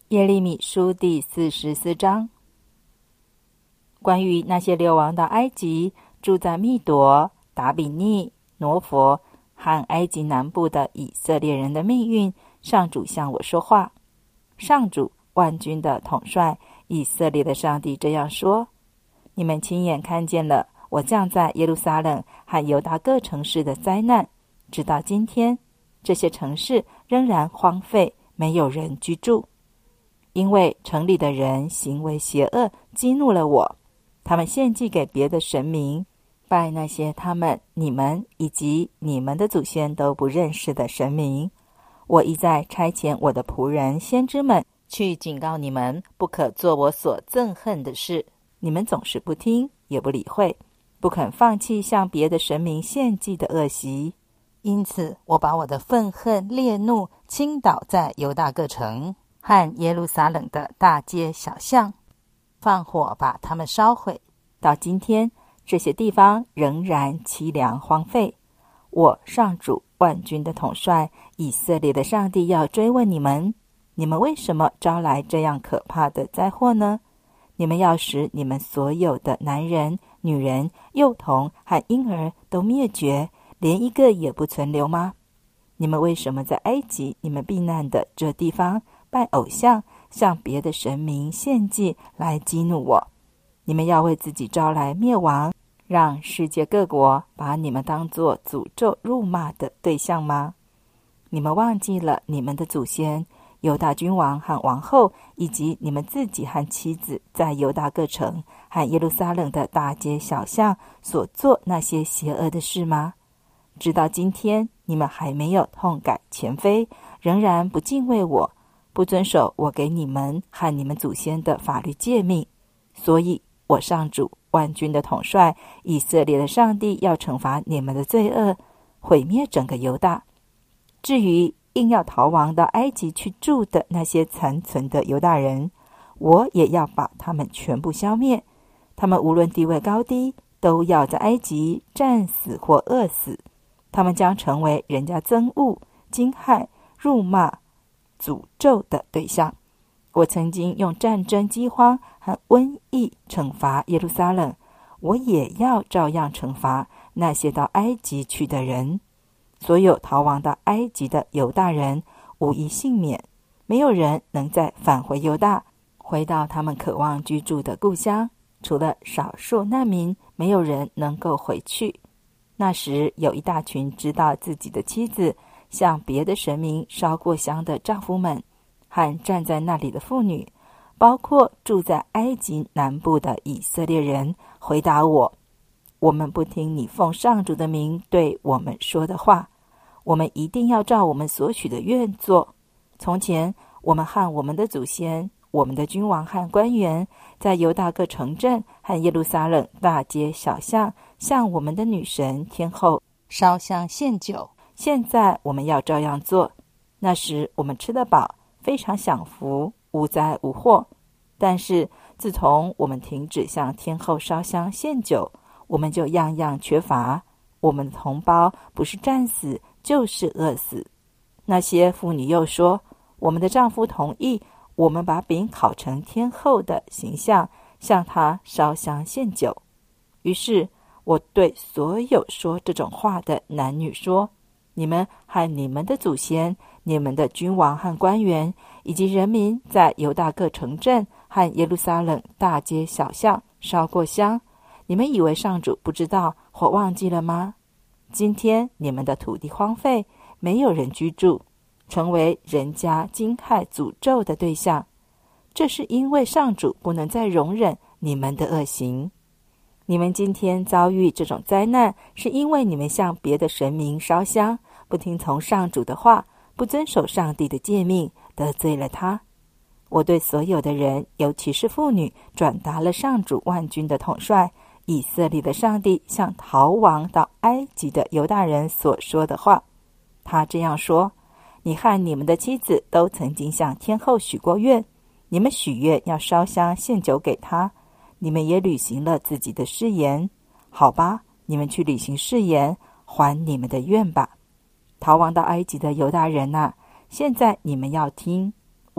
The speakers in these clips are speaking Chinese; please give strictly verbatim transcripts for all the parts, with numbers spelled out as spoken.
耶利米书第四十四章，关于那些流亡到埃及，住在密夺、达比尼、挪佛和埃及南部的以色列人的命运，上主向我说话。上主万军的统帅，以色列的上帝这样说：你们亲眼看见了我降在耶路撒冷和犹大各城市的灾难，直到今天，这些城市仍然荒废，没有人居住。因为城里的人行为邪恶，激怒了我，他们献祭给别的神明，拜那些他们、你们以及你们的祖先都不认识的神明。我一再差遣我的仆人先知们去警告你们，不可做我所憎恨的事，你们总是不听，也不理会，不肯放弃向别的神明献祭的恶习。因此我把我的愤恨烈怒倾倒在犹大各城和耶路撒冷的大街小巷，放火把它们烧毁。到今天，这些地方仍然凄凉荒废。我上主万军的统帅，以色列的上帝要追问你们：你们为什么招来这样可怕的灾祸呢？你们要使你们所有的男人、女人、幼童和婴儿都灭绝，连一个也不存留吗？你们为什么在埃及你们避难的这地方拜偶像，向别的神明献祭来激怒我？你们要为自己招来灭亡，让世界各国把你们当作诅咒辱骂的对象吗？你们忘记了你们的祖先犹大君王和王后，以及你们自己和妻子在犹大各城和耶路撒冷的大街小巷所做那些邪恶的事吗？直到今天，你们还没有痛改前非，仍然不敬畏我，不遵守我给你们和你们祖先的法律诫命。所以我上主万军的统帅，以色列的上帝要惩罚你们的罪恶，毁灭整个犹大。至于硬要逃亡到埃及去住的那些残存的犹大人，我也要把他们全部消灭。他们无论地位高低，都要在埃及战死或饿死。他们将成为人家憎恶、惊骇、辱骂、诅咒的对象。我曾经用战争、饥荒和瘟疫惩罚耶路撒冷，我也要照样惩罚那些到埃及去的人。所有逃亡到埃及的犹大人无一幸免，没有人能再返回犹大，回到他们渴望居住的故乡。除了少数难民，没有人能够回去。那时有一大群知道自己的妻子向别的神明烧过香的丈夫们，和站在那里的妇女，包括住在埃及南部的以色列人，回答我：我们不听你奉上主的名对我们说的话，我们一定要照我们所许的愿做。从前我们和我们的祖先，我们的君王和官员，在犹大各城镇和耶路撒冷大街小巷，向我们的女神天后烧香献酒。现在我们要照样做。那时我们吃得饱，非常享福，无灾无祸。但是自从我们停止向天后烧香献酒，我们就样样缺乏。我们的同胞不是战死，就是饿死。那些妇女又说：我们的丈夫同意我们把饼烤成天后的形象，向她烧香献酒。于是我对所有说这种话的男女说：你们和你们的祖先，你们的君王和官员，以及人民，在犹大各城镇和耶路撒冷大街小巷烧过香，你们以为上主不知道或忘记了吗？今天你们的土地荒废，没有人居住，成为人家惊骇诅咒的对象。这是因为上主不能再容忍你们的恶行。你们今天遭遇这种灾难，是因为你们向别的神明烧香，不听从上主的话，不遵守上帝的诫命，得罪了他。我对所有的人，尤其是妇女，转达了上主万军的统帅以色列的上帝向逃亡到埃及的犹大人所说的话。他这样说：你和你们的妻子都曾经向天后许过愿，你们许愿要烧香献酒给他，你们也履行了自己的誓言。好吧，你们去履行誓言，还你们的愿吧。逃亡到埃及的犹大人啊，现在你们要听，我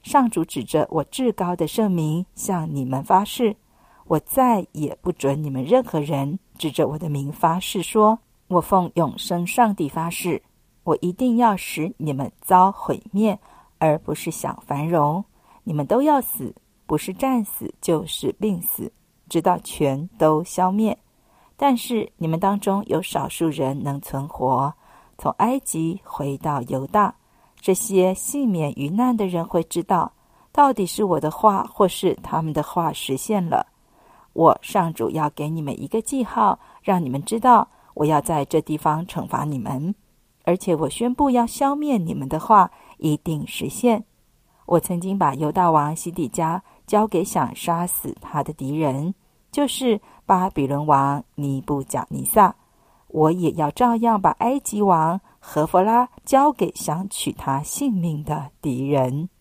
上主指着我至高的圣名向你们发誓，我再也不准你们任何人指着我的名发誓说，我奉永生上帝发誓，我一定要使你们遭毁灭，而不是享繁荣。你们都要死，不是战死就是病死，直到全都消灭。但是你们当中有少数人能存活，从埃及回到犹大。这些幸免于难的人会知道，到底是我的话或是他们的话实现了。我上主要给你们一个记号，让你们知道我要在这地方惩罚你们，而且我宣布要消灭你们的话一定实现。我曾经把犹大王西底家交给想杀死他的敌人，就是巴比伦王尼布甲尼撒。我也要照样把埃及王何弗拉交给想取他性命的敌人。